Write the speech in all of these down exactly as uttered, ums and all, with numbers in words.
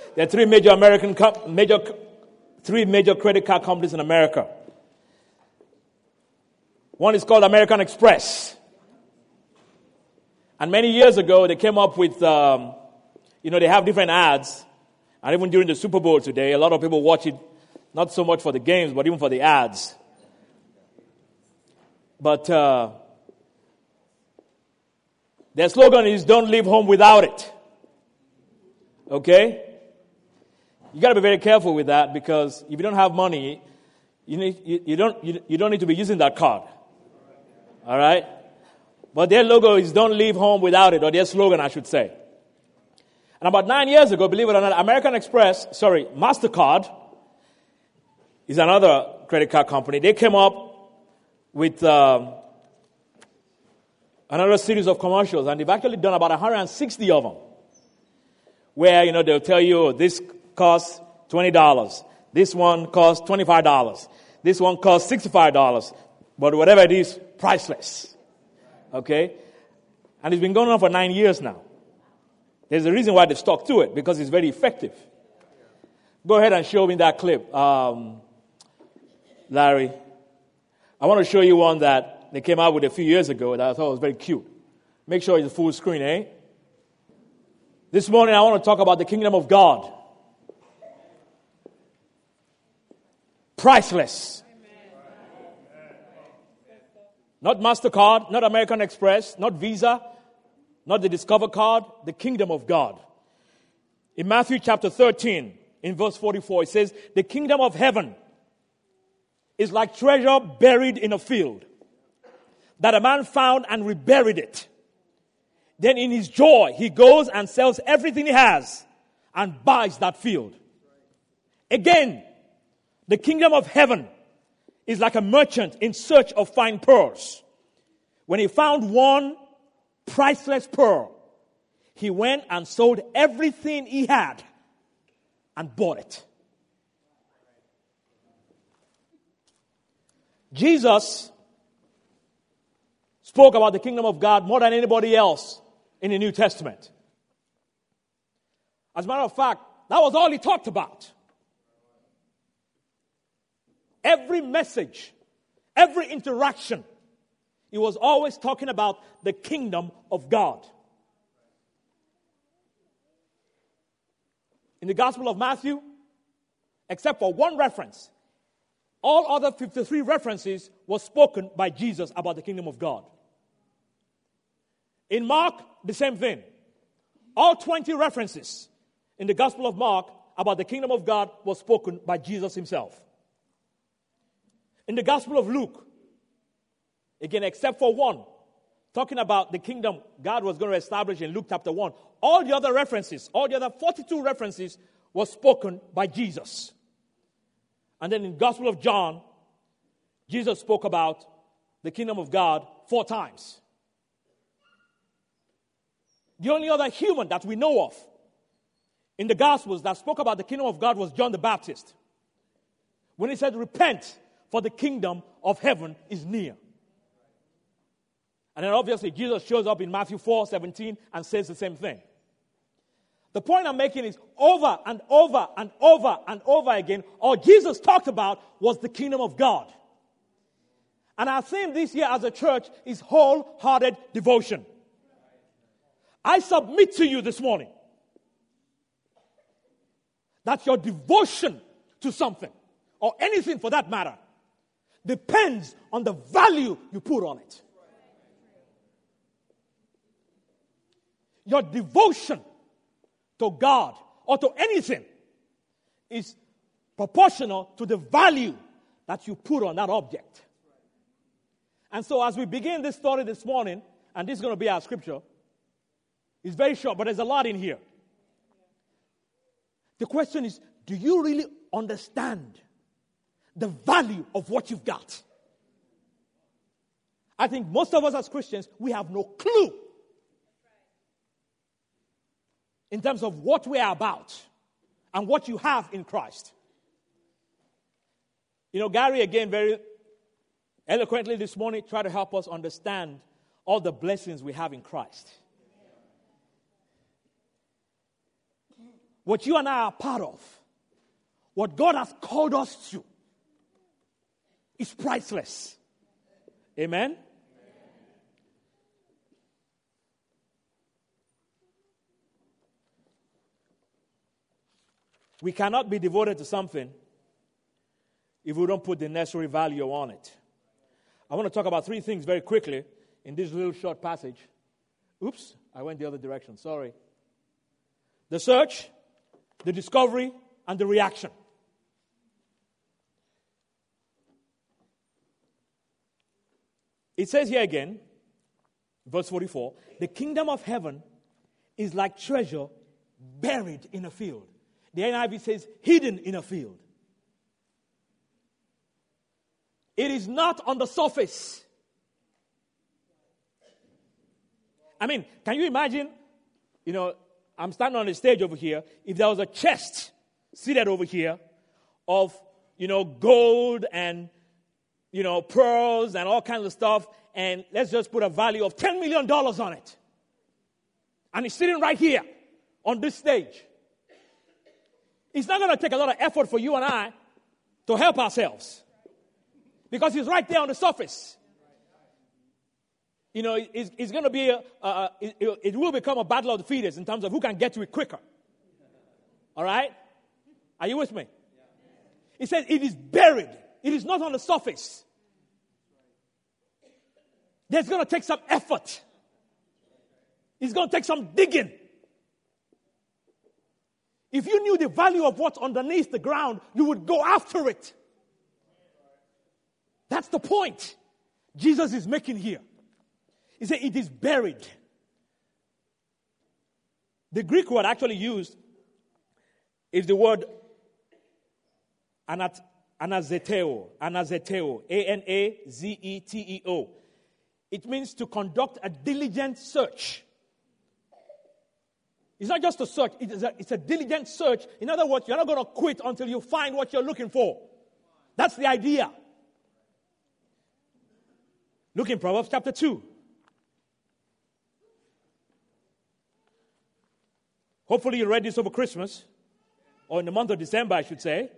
There are three major American com- major three major credit card companies in America. One is called American Express. And many years ago, they came up with, um, you know, they have different ads. And even during the Super Bowl today, a lot of people watch it, not so much for the games, but even for the ads. But uh, their slogan is, don't leave home without it. Okay? You got to be very careful with that, because if you don't have money, you, need, you, you, don't, you, you don't need to be using that card. All right? But their logo is don't leave home without it, or their slogan, I should say. And about nine years ago, believe it or not, American Express, sorry, MasterCard is another credit card company. They came up with um, another series of commercials, and they've actually done about one hundred sixty of them, where, you know, they'll tell you, oh, this costs twenty dollars. This one costs twenty-five dollars. This one costs sixty-five dollars. But whatever it is, priceless. Okay? And it's been going on for nine years now. There's a reason why they've stuck to it, because it's very effective. Go ahead and show me that clip, um, Larry. I want to show you one that they came out with a few years ago that I thought was very cute. Make sure it's full screen, eh? This morning I want to talk about the kingdom of God. Priceless. Not MasterCard, not American Express, not Visa, not the Discover card, the kingdom of God. In Matthew chapter thirteen, in verse forty-four, it says, the kingdom of heaven is like treasure buried in a field, that a man found and reburied it. Then in his joy, he goes and sells everything he has and buys that field. Again, the kingdom of heaven is like a merchant in search of fine pearls. When he found one priceless pearl, he went and sold everything he had and bought it. Jesus spoke about the kingdom of God more than anybody else in the New Testament. As a matter of fact, that was all he talked about. Every message, every interaction, he was always talking about the kingdom of God. In the Gospel of Matthew, except for one reference, all other fifty-three references were spoken by Jesus about the kingdom of God. In Mark, the same thing. All twenty references in the Gospel of Mark about the kingdom of God were spoken by Jesus himself. In the Gospel of Luke, again, except for one, talking about the kingdom God was going to establish in Luke chapter one, all the other references, all the other forty-two references were spoken by Jesus. And then in the Gospel of John, Jesus spoke about the kingdom of God four times. The only other human that we know of in the Gospels that spoke about the kingdom of God was John the Baptist, when he said, repent, for the kingdom of heaven is near. And then obviously Jesus shows up in Matthew four seventeen and says the same thing. The point I'm making is over and over and over and over again, all Jesus talked about was the kingdom of God. And our theme this year as a church is wholehearted devotion. I submit to you this morning that your devotion to something, or anything for that matter, depends on the value you put on it. Your devotion to God or to anything is proportional to the value that you put on that object. And so as we begin this story this morning, and this is going to be our scripture, it's very short, but there's a lot in here. The question is, do you really understand the value of what you've got? I think most of us as Christians, we have no clue in terms of what we are about and what you have in Christ. You know, Gary, again, very eloquently this morning, tried to help us understand all the blessings we have in Christ. what you and I are part of, what God has called us to, is priceless. Amen? We cannot be devoted to something if we don't put the necessary value on it. I want to talk about three things very quickly in this little short passage. Oops, I went the other direction. Sorry. The search, the discovery, and the reaction. It says here again, verse forty-four, the kingdom of heaven is like treasure buried in a field. The N I V says hidden in a field. It is not on the surface. I mean, can you imagine, you know, I'm standing on the stage over here. If there was a chest seated over here of, you know, gold and, you know, pearls and all kinds of stuff, and let's just put a value of ten million dollars on it. And it's sitting right here on this stage. It's not going to take a lot of effort for you and I to help ourselves. Because it's right there on the surface. You know, it's, it's going to be, a, a, it, it will become a battle of the fittest in terms of who can get to it quicker. All right? Are you with me? It says it is buried. It is not on the surface. There's going to take some effort. It's going to take some digging. If you knew the value of what's underneath the ground, you would go after it. That's the point Jesus is making here. He said it is buried. The Greek word actually used is the word anat, anazeteo, anazeteo, A N A Z E T E O. It means to conduct a diligent search. It's not just a search, it is a, it's a diligent search. In other words, you're not going to quit until you find what you're looking for. That's the idea. Look in Proverbs chapter two. Hopefully you read this over Christmas, or in the month of December, I should say.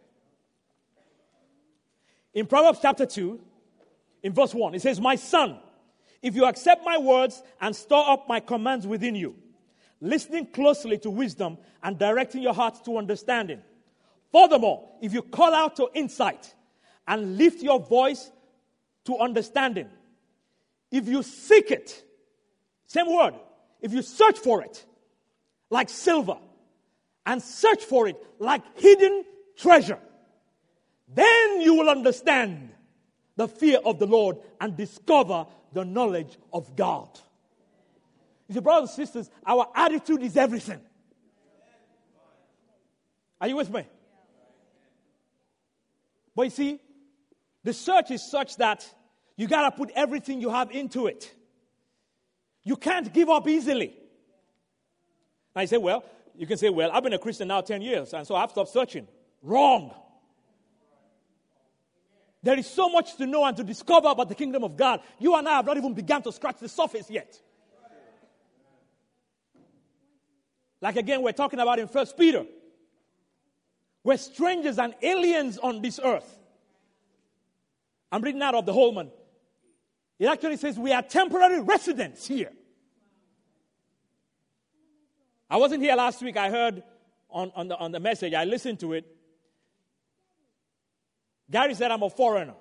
In Proverbs chapter two, in verse one, it says, my son, if you accept my words and store up my commands within you, listening closely to wisdom and directing your hearts to understanding. Furthermore, if you call out to insight and lift your voice to understanding, if you seek it, same word, if you search for it like silver and search for it like hidden treasure, then you will understand the fear of the Lord and discover the knowledge of God. You see, brothers and sisters, our attitude is everything. Are you with me? But you see, the search is such that you got to put everything you have into it. You can't give up easily. Now you say, well, you can say, well, I've been a Christian now ten years, and so I've stopped searching. Wrong. There is so much to know and to discover about the kingdom of God. You and I have not even begun to scratch the surface yet. Like again, we're talking about in First Peter. We're strangers and aliens on this earth. I'm reading out of the Holman. It actually says we are temporary residents here. I wasn't here last week. I heard on, on, the, on the message. I listened to it. Gary said I'm a foreigner.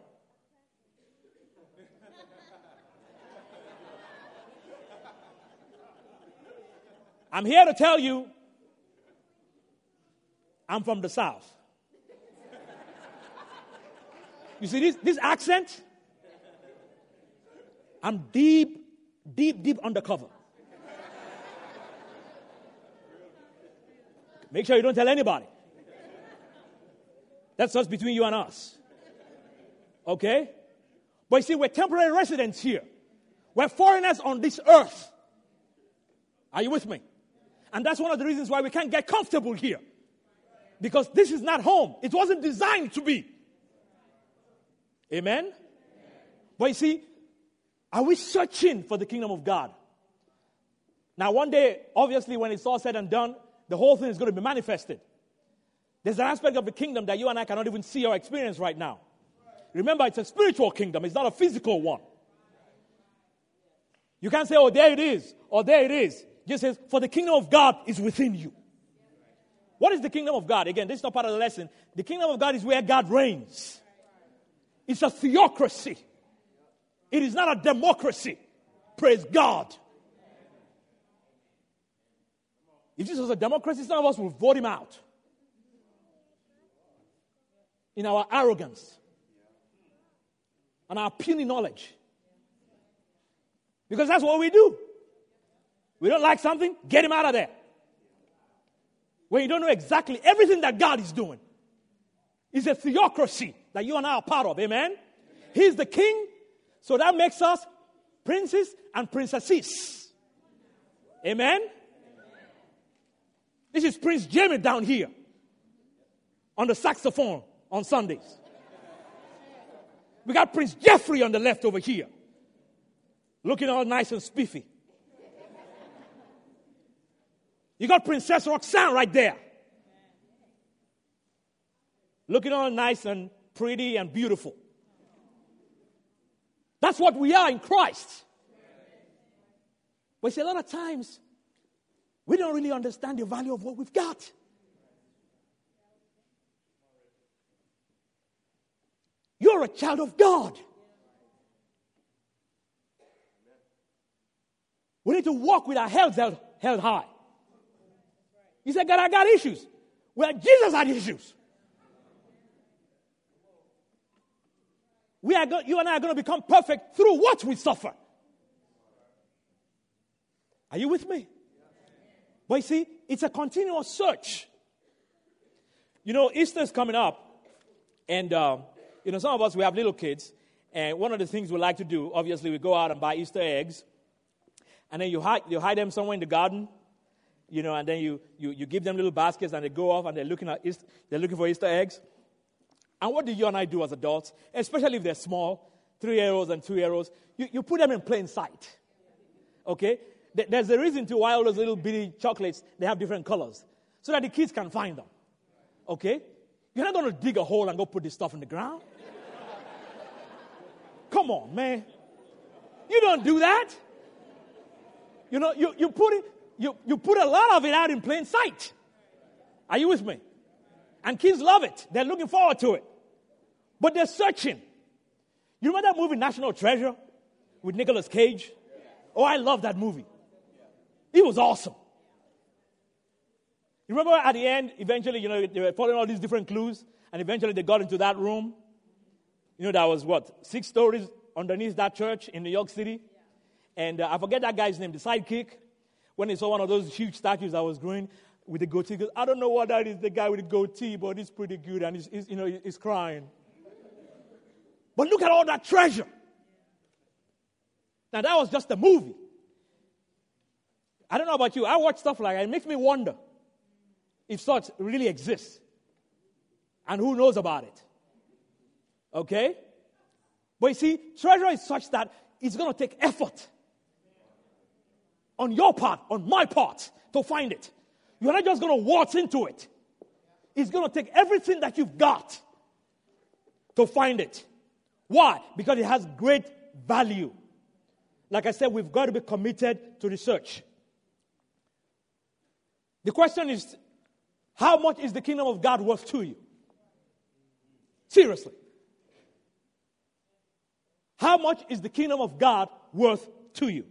I'm here to tell you I'm from the South. You see this, this accent? I'm deep, deep, deep undercover. Make sure you don't tell anybody. That's just between you and us. Okay? But you see, we're temporary residents here. We're foreigners on this earth. Are you with me? And that's one of the reasons why we can't get comfortable here. Because this is not home. It wasn't designed to be. Amen? But you see, are we searching for the kingdom of God? Now, one day, obviously, when it's all said and done, the whole thing is going to be manifested. There's an aspect of the kingdom that you and I cannot even see or experience right now. Remember, it's a spiritual kingdom. It's not a physical one. You can't say, oh, there it is, or there it is. Just says, for the kingdom of God is within you. What is the kingdom of God? Again, this is not part of the lesson. The kingdom of God is where God reigns. It's a theocracy. It is not a democracy. Praise God. If this was a democracy, some of us will vote him out. In our arrogance and our puny knowledge. Because that's what we do. We don't like something, get him out of there. When you don't know exactly everything that God is doing. It's a theocracy that you and I are part of. Amen? He's the king, so that makes us princes and princesses. Amen? This is Prince Jamie down here on the saxophone on Sundays. We got Prince Jeffrey on the left over here, looking all nice and spiffy. You got Princess Roxanne right there, looking all nice and pretty and beautiful. That's what we are in Christ. But see, a lot of times, we don't really understand the value of what we've got. You're a child of God. We need to walk with our heads held, held high. You say, God, I got issues. Well, Jesus had issues. We are go- you and I are going to become perfect through what we suffer. Are you with me? But you see, it's a continuous search. You know, Easter's coming up, and uh, you know, some of us, we have little kids, and one of the things we like to do, obviously, we go out and buy Easter eggs, and then you hide, you hide them somewhere in the garden, you know, and then you, you, you give them little baskets, and they go off, and they're looking at Easter, they're looking for Easter eggs. And what do you and I do as adults, especially if they're small, three-year-olds and two-year-olds? You, you put them in plain sight, okay? There's a reason to why all those little bitty chocolates, they have different colors, so that the kids can find them, okay? You're not going to dig a hole and go put this stuff in the ground. Come on, man. You don't do that. You know, you, you, put it, you, you put a lot of it out in plain sight. Are you with me? And kids love it. They're looking forward to it. But they're searching. You remember that movie, National Treasure, with Nicolas Cage? Oh, I love that movie. It was awesome. You remember at the end, eventually, you know, they were following all these different clues, and eventually they got into that room. You know, that was what, six stories underneath that church in New York City? And uh, I forget that guy's name, the sidekick, when he saw one of those huge statues that was growing with the goatee. He goes, I don't know what that is, the guy with the goatee, but it's pretty good, and he's, he's you know, he's crying. But look at all that treasure. Now, that was just a movie. I don't know about you. I watch stuff like that. It makes me wonder if such really exists. And who knows about it. Okay? But you see, treasure is such that it's going to take effort on your part, on my part, to find it. You're not just going to waltz into it. It's going to take everything that you've got to find it. Why? Because it has great value. Like I said, we've got to be committed to research. The question is, how much is the kingdom of God worth to you? Seriously. How much is the kingdom of God worth to you?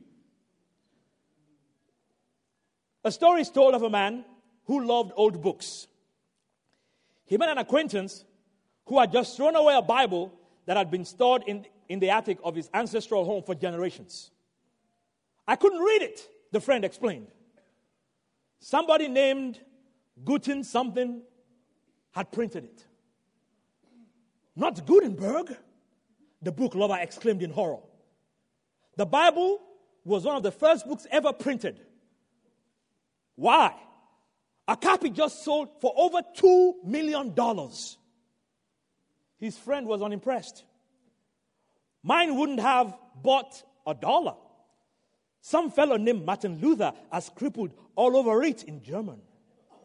A story is told of a man who loved old books. He met an acquaintance who had just thrown away a Bible that had been stored in, in the attic of his ancestral home for generations. I couldn't read it, the friend explained. Somebody named Guten something had printed it. Not Gutenberg, the book lover exclaimed in horror. The Bible was one of the first books ever printed. Why? A copy just sold for over two million dollars. His friend was unimpressed. Mine wouldn't have bought a dollar. Some fellow named Martin Luther has scribbled all over it in German.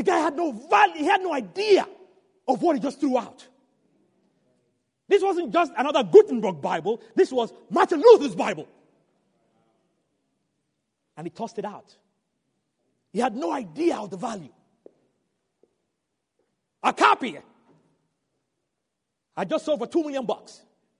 The guy had no value. He had no idea of what he just threw out. This wasn't just another Gutenberg Bible. This was Martin Luther's Bible. And he tossed it out. He had no idea of the value. A copy I just sold for two million bucks.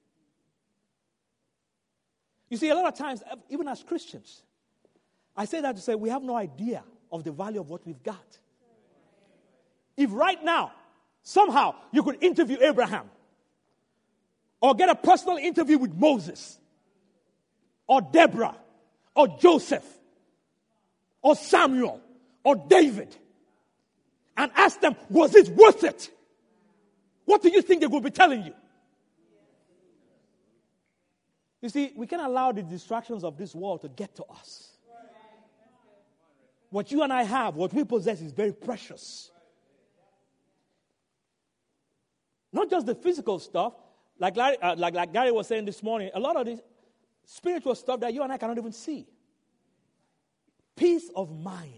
You see, a lot of times, even as Christians, I say that to say we have no idea of the value of what we've got. If right now, somehow, you could interview Abraham, or get a personal interview with Moses, or Deborah, or Joseph, or Samuel, or David, and ask them, was it worth it? What do you think they will be telling you? You see, we can't allow the distractions of this world to get to us. What you and I have, what we possess, is very precious. Not just the physical stuff, like Larry, uh, like, like Gary was saying this morning, a lot of this spiritual stuff that you and I cannot even see. Peace of mind.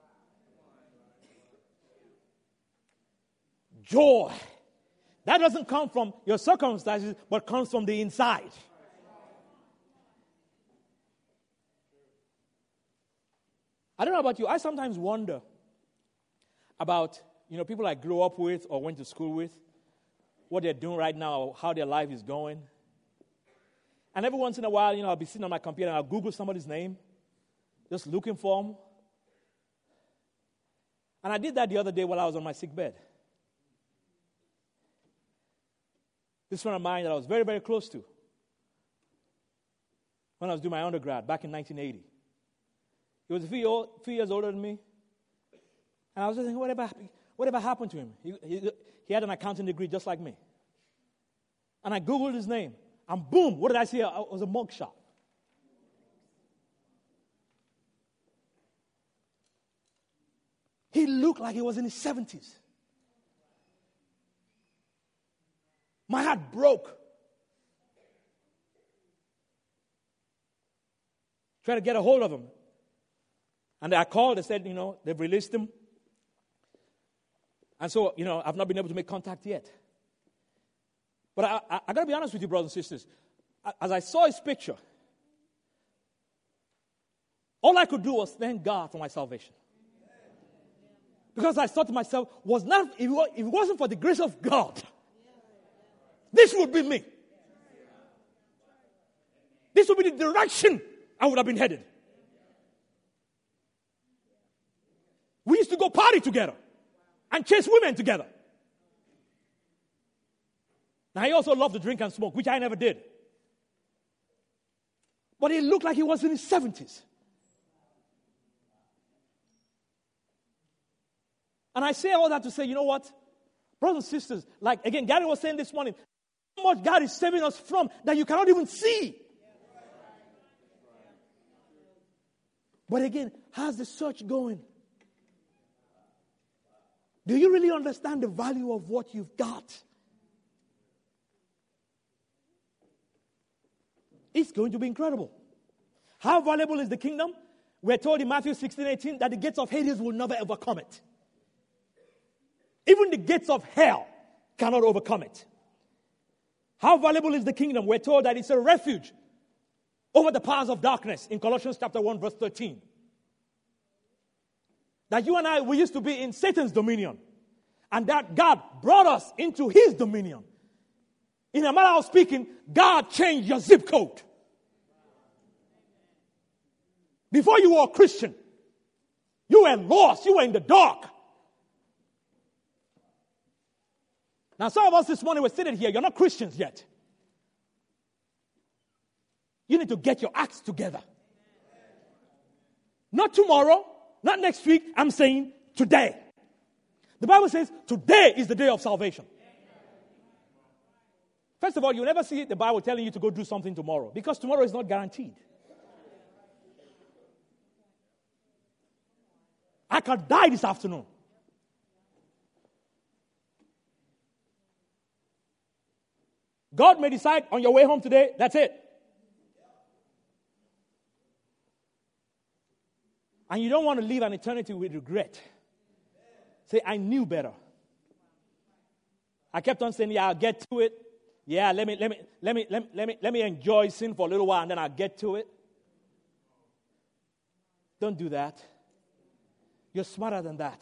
Joy. That doesn't come from your circumstances, but comes from the inside. I don't know about you. I sometimes wonder about, you know, people I grew up with or went to school with, what they're doing right now, or how their life is going. And every once in a while, you know, I'll be sitting on my computer and I'll Google somebody's name, just looking for them. And I did that the other day while I was on my sick bed. This friend of mine that I was very, very close to when I was doing my undergrad back in nineteen eighty. He was a few, old, few years older than me. And I was just thinking, whatever, whatever happened to him? He, he, he had an accounting degree just like me. And I Googled his name. And boom, what did I see? It was a mugshot. He looked like he was in his seventies. My heart broke. Tried to get a hold of him. And I called and said, you know, they've released him. And so, you know, I've not been able to make contact yet. But I, I, I got to be honest with you, brothers and sisters. As I saw his picture, all I could do was thank God for my salvation. Because I thought to myself, was not if it wasn't for the grace of God, this would be me. This would be the direction I would have been headed. We used to go party together and chase women together. Now, he also loved to drink and smoke, which I never did. But he looked like he was in his seventies. And I say all that to say, you know what? Brothers and sisters, like, again, Gary was saying this morning, how much God is saving us from that you cannot even see. But again, how's the search going? Do you really understand the value of what you've got? It's going to be incredible. How valuable is the kingdom? We're told in Matthew sixteen eighteen that the gates of Hades will never overcome it. Even the gates of hell cannot overcome it. How valuable is the kingdom? We're told that it's a refuge over the powers of darkness in Colossians chapter one, verse thirteen. That you and I, we used to be in Satan's dominion. And that God brought us into his dominion. In a manner of speaking, God changed your zip code. Before you were a Christian, you were lost. You were in the dark. Now, some of us this morning were sitting here. You're not Christians yet. You need to get your acts together. Not tomorrow, not next week. I'm saying today. The Bible says today is the day of salvation. First of all, you'll never see the Bible telling you to go do something tomorrow because tomorrow is not guaranteed. I could die this afternoon. God may decide on your way home today, that's it. And you don't want to live an eternity with regret. Say, I knew better. I kept on saying, yeah, I'll get to it. Yeah, let me let me let me let me let me let me enjoy sin for a little while and then I'll get to it. Don't do that. You're smarter than that.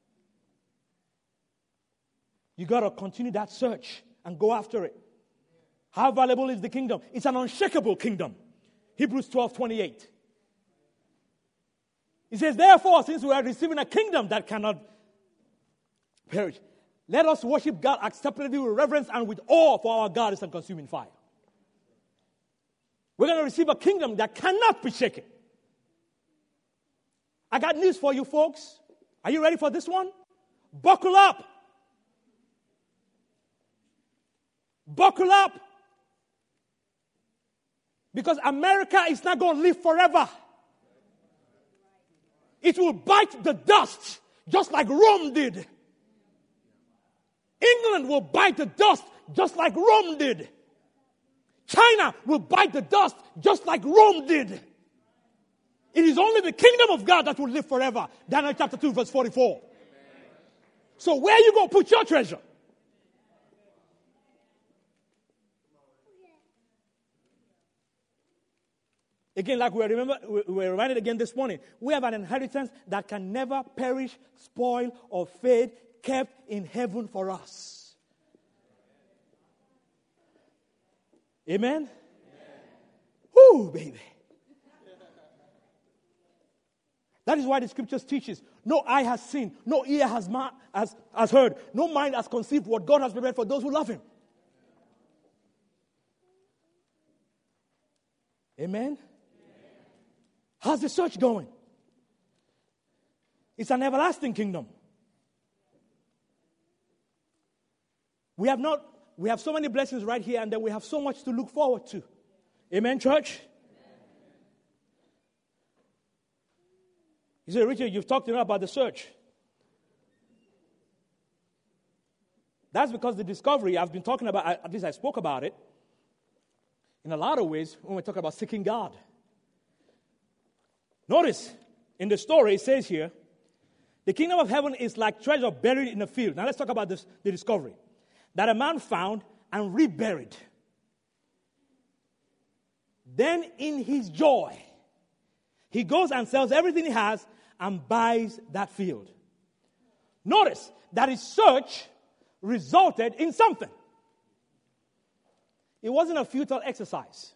You got to continue that search and go after it. How valuable is the kingdom? It's an unshakable kingdom. Hebrews twelve twenty-eight. It says, therefore, since we are receiving a kingdom that cannot perish, let us worship God acceptably with reverence and with awe, for our God is a consuming fire. We're going to receive a kingdom that cannot be shaken. I got news for you folks. Are you ready for this one? Buckle up. Buckle up. Because America is not going to live forever. It will bite the dust just like Rome did. England will bite the dust just like Rome did. China will bite the dust just like Rome did. It is only the kingdom of God that will live forever. Daniel chapter two, verse forty-four. So where are you going to put your treasure? Again, like we were, remember, we were reminded again this morning, we have an inheritance that can never perish, spoil, or fade, kept in heaven for us. Amen? Amen. Woo, baby. That is why the scriptures teaches, no eye has seen, no ear has, ma- has, has heard, no mind has conceived what God has prepared for those who love him. Amen? How's the search going? It's an everlasting kingdom. We have not, we have so many blessings right here, and then we have so much to look forward to. Amen, church? You say, Richard, you've talked enough about the search. That's because the discovery I've been talking about, at least I spoke about it, in a lot of ways when we talk about seeking God. Notice, in the story, it says here, the kingdom of heaven is like treasure buried in a field. Now let's talk about this, the discovery. That a man found and reburied. Then in his joy, he goes and sells everything he has and buys that field. Notice that his search resulted in something. It wasn't a futile exercise.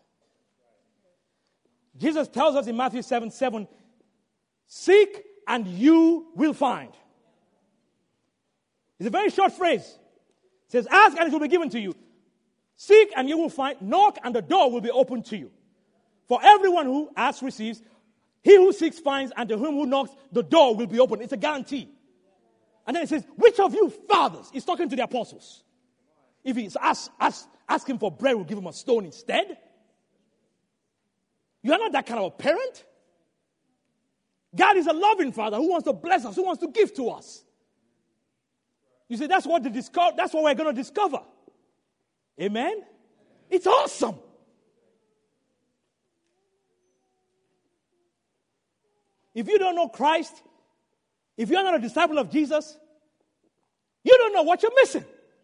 Jesus tells us in Matthew seven seven, seek and you will find. It's a very short phrase. It says, ask and it will be given to you. Seek and you will find. Knock and the door will be opened to you. For everyone who asks receives. He who seeks finds, and to him who knocks, the door will be opened. It's a guarantee. And then it says, which of you fathers? He's talking to the apostles. If he's ask, ask, ask him for bread, we'll give him a stone instead. You are not that kind of a parent. God is a loving Father who wants to bless us, who wants to give to us. You see, that's what the discover, that's what we're going to discover. Amen? It's awesome. If you don't know Christ, if you're not a disciple of Jesus, you don't know what you're missing.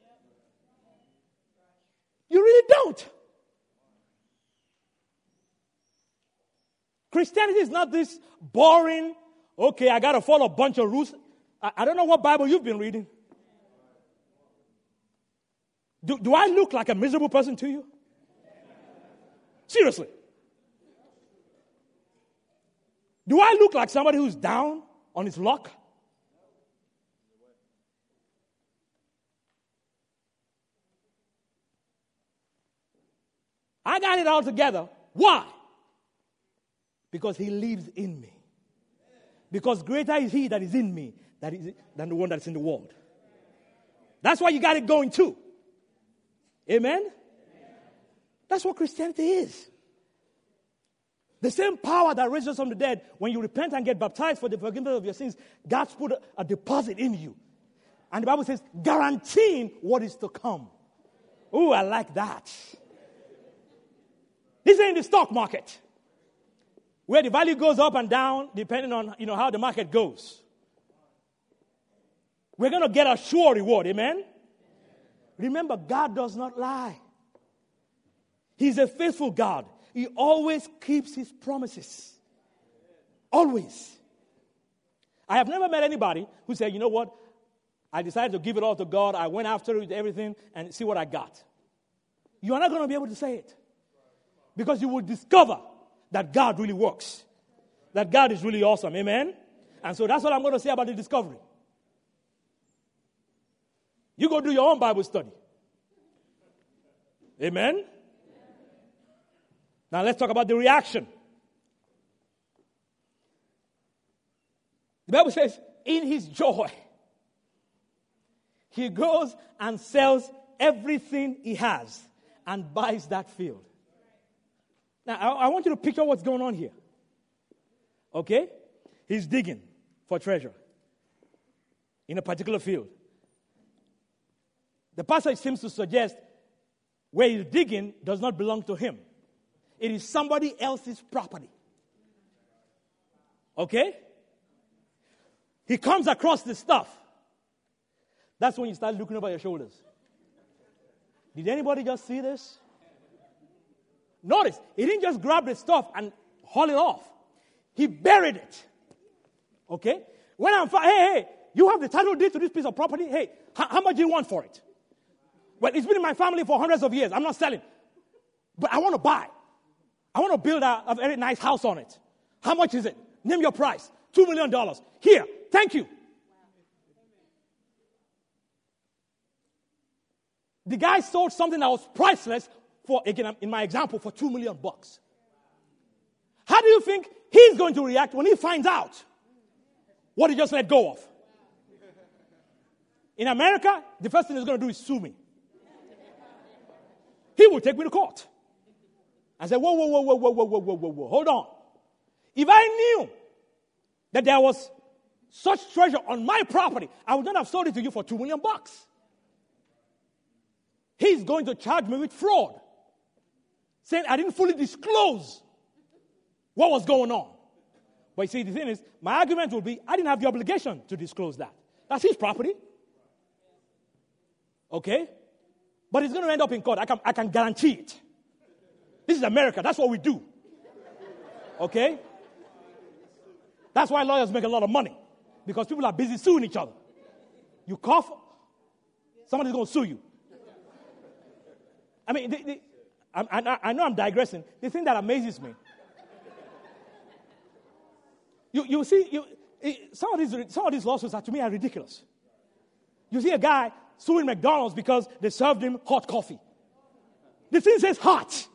You really don't. Christianity is not this boring, okay, I got to follow a bunch of rules. I, I don't know what Bible you've been reading. Do, do I look like a miserable person to you? Seriously. Do I look like somebody who's down on his luck? I got it all together. Why? Because he lives in me. Because greater is he that is in me that is, than the one that's in the world. That's why you got it going too. Amen? That's what Christianity is. The same power that raises us from the dead, when you repent and get baptized for the forgiveness of your sins, God's put a, a deposit in you. And the Bible says, guaranteeing what is to come. Oh, I like that. This ain't the stock market, where the value goes up and down depending on, you know, how the market goes. we're going to get a sure reward. Amen? Remember, God does not lie. He's a faithful God. He always keeps his promises. Always. I have never met anybody who said, you know what, I decided to give it all to God. I went after it, everything, and see what I got. You are not going to be able to say it. Because you will discover that God really works. That God is really awesome. Amen? And so that's what I'm going to say about the discovery. You go do your own Bible study. Amen? Now let's talk about the reaction. The Bible says, in his joy, he goes and sells everything he has and buys that field. Now, I, I want you to picture what's going on here. Okay? He's digging for treasure in a particular field. The passage seems to suggest where he's digging does not belong to him. It is somebody else's property. Okay? He comes across this stuff. That's when you start looking over your shoulders. Did anybody just see this? Notice, he didn't just grab the stuff and haul it off. He buried it. Okay? When I'm, fi- hey, hey, you have the title deed to this piece of property? Hey, h- how much do you want for it? Well, it's been in my family for hundreds of years. I'm not selling. But I want to buy. I want to build a, a very nice house on it. How much is it? Name your price. Two million dollars. Here. Thank you. The guy sold something that was priceless for, again, in my example, for two million bucks. How do you think he's going to react when he finds out what he just let go of? In America, the first thing he's going to do is sue me. He will take me to court. I said, whoa, whoa, whoa, whoa, whoa, whoa, whoa, whoa, whoa, whoa, hold on. If I knew that there was such treasure on my property, I would not have sold it to you for two million bucks. He's going to charge me with fraud, saying I didn't fully disclose what was going on. But you see, the thing is, my argument will be, I didn't have the obligation to disclose that. That's his property. Okay? But it's going to end up in court. I can, I can guarantee it. This is America. That's what we do. Okay? That's why lawyers make a lot of money. Because people are busy suing each other. You cough, somebody's going to sue you. I mean, the, the, I, I, I know I'm digressing. The thing that amazes me, you, you see, you, some, of these, some of these lawsuits are, to me, are ridiculous. You see a guy suing McDonald's because they served him hot coffee. The thing says hot.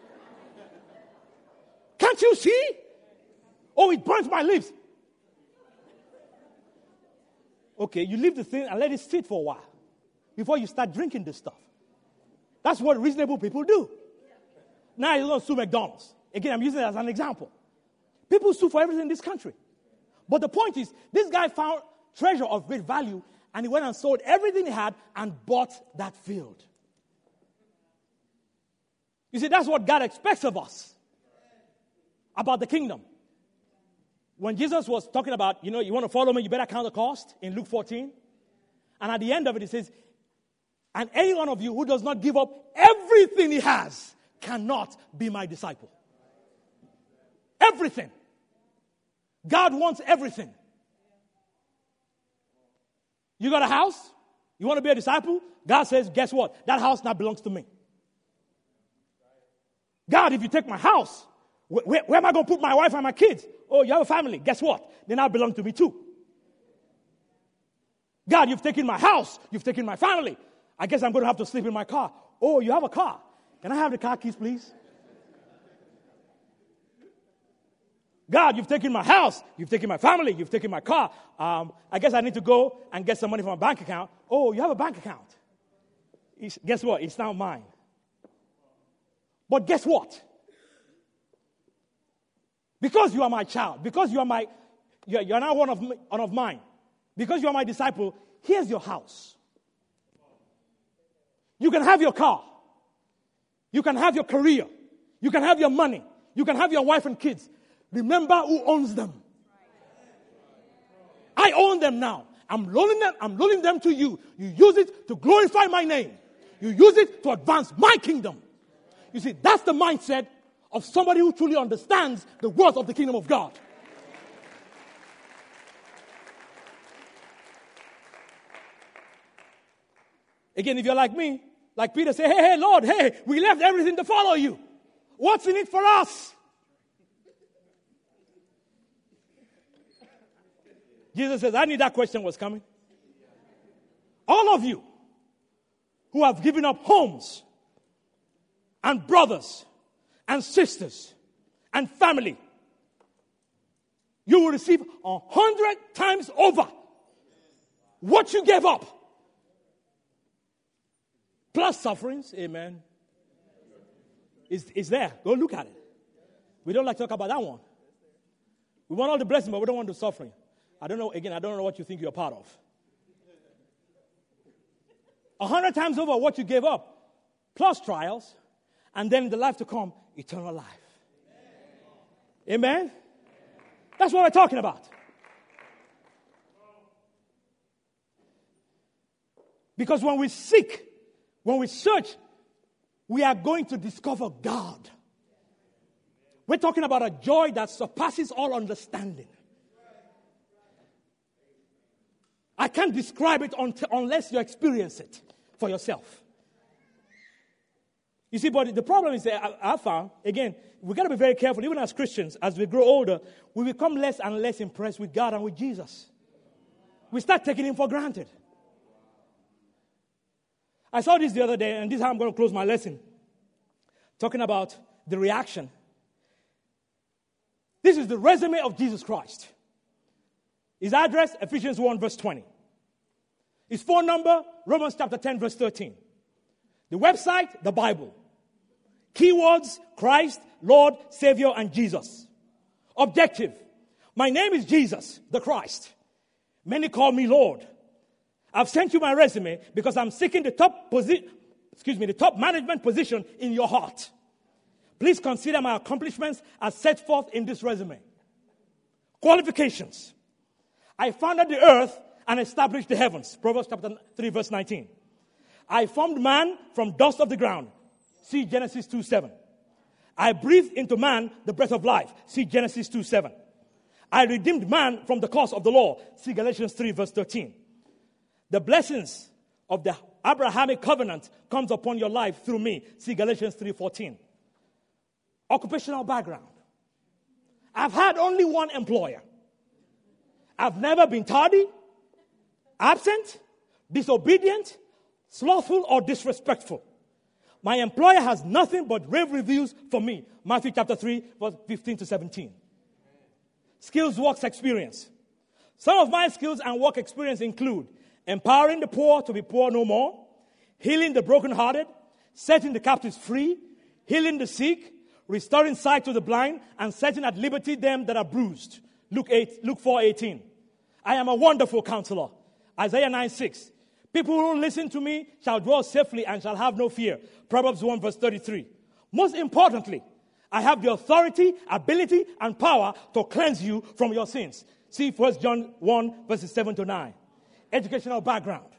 Can't you see? Oh, it burns my lips. Okay, you leave the thing and let it sit for a while before you start drinking this stuff. That's what reasonable people do. Now you're going to sue McDonald's. Again, I'm using it as an example. People sue for everything in this country. But the point is, this guy found treasure of great value, and he went and sold everything he had and bought that field. You see, that's what God expects of us about the kingdom. When Jesus was talking about, you know, you want to follow me, you better count the cost in Luke fourteen. And at the end of it, it says, and any one of you who does not give up everything he has cannot be my disciple. Everything. God wants everything. You got a house? You want to be a disciple? God says, guess what? That house now belongs to me. God, if you take my house, where, where, where am I going to put my wife and my kids? Oh, you have a family. Guess what? They now belong to me too. God, you've taken my house. You've taken my family. I guess I'm going to have to sleep in my car. Oh, you have a car. Can I have the car keys, please? God, you've taken my house. You've taken my family. You've taken my car. Um, I guess I need to go and get some money from my bank account. Oh, you have a bank account. It's, guess what? It's now mine. But guess what? Because you are my child, because you are my, you're, you're now one of, one of mine, because you are my disciple, here's your house. You can have your car. You can have your career. You can have your money. You can have your wife and kids. Remember who owns them. I own them now. I'm loaning them, I'm loaning them to you. You use it to glorify my name. You use it to advance my kingdom. You see, that's the mindset of somebody who truly understands the worth of the kingdom of God. Again, if you're like me, like Peter, say, hey, hey, Lord, hey, we left everything to follow you. What's in it for us? Jesus says, I knew that question was coming. All of you who have given up homes and brothers and sisters and family, you will receive a hundred times over what you gave up. Plus sufferings, amen. It's, it's there. Go look at it. We don't like to talk about that one. We want all the blessing, but we don't want the suffering. I don't know, again, I don't know what you think you're part of. A hundred times over what you gave up, plus trials, and then in the life to come, eternal life. Amen? Amen? That's what we're talking about. Because when we seek, when we search, we are going to discover God. We're talking about a joy that surpasses all understanding. I can't describe it until, unless you experience it for yourself. You see, but the problem is that I, I found, again, we've got to be very careful. Even as Christians, as we grow older, we become less and less impressed with God and with Jesus. We start taking Him for granted. I saw this the other day, and this is how I'm going to close my lesson. Talking about the reaction. This is the resume of Jesus Christ. His address, Ephesians one, verse twenty. His phone number, Romans chapter ten, verse thirteen. The website, the Bible. Keywords, Christ, Lord, Savior, and Jesus. Objective. My name is Jesus, the Christ. Many call me Lord. I've sent you my resume because I'm seeking the top position, excuse me, the top management position in your heart. Please consider my accomplishments as set forth in this resume. Qualifications. I founded the earth and established the heavens. Proverbs chapter three, verse nineteen. I formed man from dust of the ground. See Genesis two, seven. I breathed into man the breath of life. See Genesis two, seven. I redeemed man from the curse of the law. See Galatians three, verse thirteen. The blessings of the Abrahamic covenant comes upon your life through me. See Galatians three, fourteen. Occupational background. I've had only one employer. I've never been tardy, absent, disobedient, slothful, or disrespectful. My employer has nothing but rave reviews for me. Matthew chapter three, verse fifteen to seventeen. Skills, works, experience. Some of my skills and work experience include empowering the poor to be poor no more, healing the brokenhearted, setting the captives free, healing the sick, restoring sight to the blind, and setting at liberty them that are bruised. Luke eight, Luke four, eighteen. I am a wonderful counselor. Isaiah nine, six. People who listen to me shall dwell safely and shall have no fear. Proverbs one, verse thirty-three. Most importantly, I have the authority, ability, and power to cleanse you from your sins. See First John one, verses seven to nine. Educational background.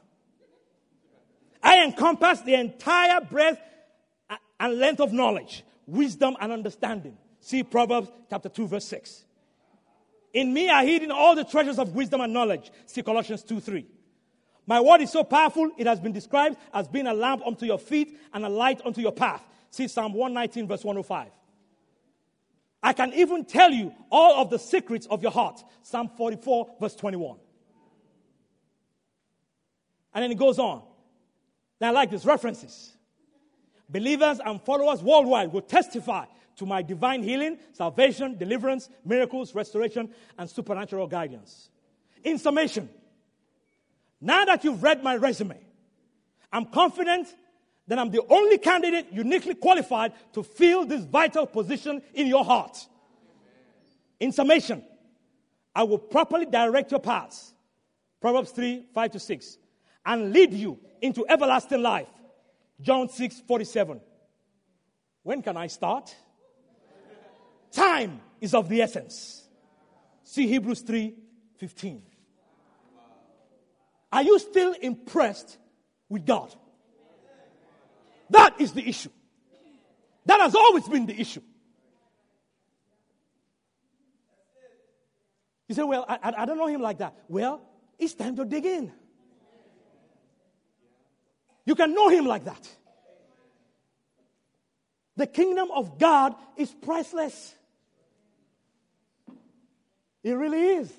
I encompass the entire breadth and length of knowledge, wisdom, and understanding. See Proverbs chapter two, verse six. In me are hidden all the treasures of wisdom and knowledge. See Colossians two, three. My word is so powerful, it has been described as being a lamp unto your feet and a light unto your path. See Psalm one nineteen, verse one oh five. I can even tell you all of the secrets of your heart. Psalm forty-four, verse twenty-one. And then it goes on. Now I like this, references. Believers and followers worldwide will testify to my divine healing, salvation, deliverance, miracles, restoration, and supernatural guidance. In summation, now that you've read my resume, I'm confident that I'm the only candidate uniquely qualified to fill this vital position in your heart. In summation, I will properly direct your paths, Proverbs three, five to six, and lead you into everlasting life, John six, forty-seven. When can I start? Time is of the essence. See Hebrews three, fifteen. Are you still impressed with God? That is the issue. That has always been the issue. You say, well, I, I don't know him like that. Well, it's time to dig in. You can know him like that. The kingdom of God is priceless. It really is.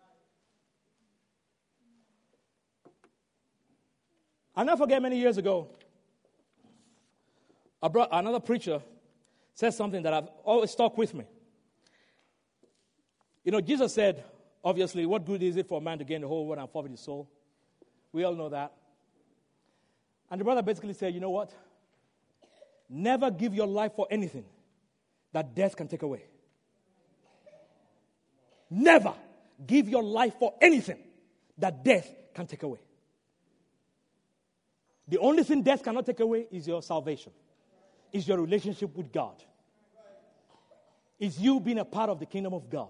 I'll never forget many years ago, I brought another preacher said something that I've always stuck with me. You know, Jesus said, obviously, what good is it for a man to gain the whole world and forfeit his soul? We all know that. And the brother basically said, you know what? Never give your life for anything that death can take away. Never give your life for anything that death can take away. The only thing death cannot take away is your salvation. Is your relationship with God. Is you being a part of the kingdom of God.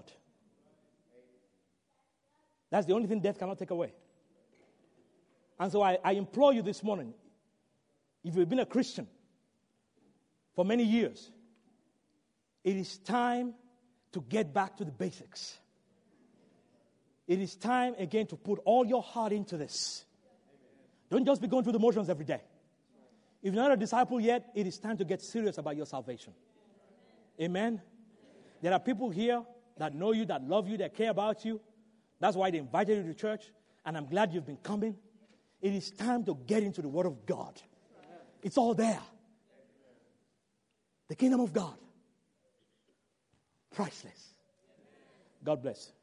That's the only thing death cannot take away. And so I, I implore you this morning, if you've been a Christian for many years, it is time to get back to the basics. It is time again to put all your heart into this. Don't just be going through the motions every day. If you're not a disciple yet, it is time to get serious about your salvation. Amen? There are people here that know you, that love you, that care about you. That's why they invited you to church, and I'm glad you've been coming. It is time to get into the Word of God. It's all there. The kingdom of God. Priceless. God bless.